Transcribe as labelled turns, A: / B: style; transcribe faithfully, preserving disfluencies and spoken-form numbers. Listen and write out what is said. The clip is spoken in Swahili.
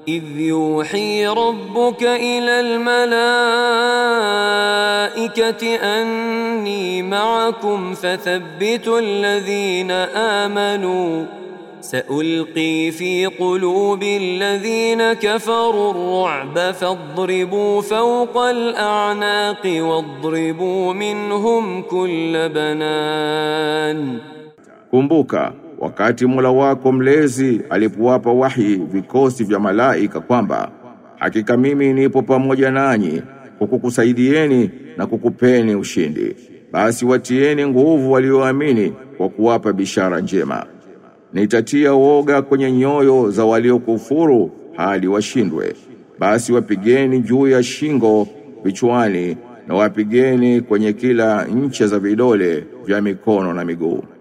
A: إذ يوحي ربك إلى الملائكة أني معكم فثبتوا الذين آمنوا سألقي في قلوب الذين كفروا الرعب فاضربوا فوق الأعناق واضربوا منهم كل بنان.
B: Kumbuka wakati Mola wako mlezi alipowapa wahi vikosi vya malaika kwamba hakika mimi nipo pamoja nanyi kukukusaidieni na kukupeni ushindi, basi watieni nguvu walioamini kwa kuwapa bishara njema. Nitatia woga kwenye nyoyo za waliokufuru hadi washindwe, basi wapigeni juu ya shingo vichwani na wapigeni kwenye kila ncha za vidole vya mikono na miguu.